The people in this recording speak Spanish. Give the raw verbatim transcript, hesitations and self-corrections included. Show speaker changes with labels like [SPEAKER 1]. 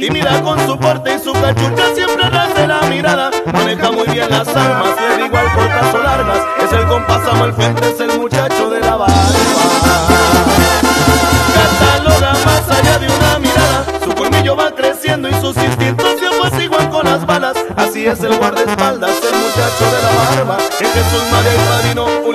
[SPEAKER 1] tímida con su porte y su cachucha siempre ras de la mirada. Maneja muy bien las armas, le da igual cortas o largas. Es el compás Amalfuente, es el muchacho de la barba. Cataloga más allá de una mirada, su colmillo va creciendo y sus instintos se apaciguan con las balas. Así es el guardaespaldas, el muchacho de la barba. En Jesús María y Padrino,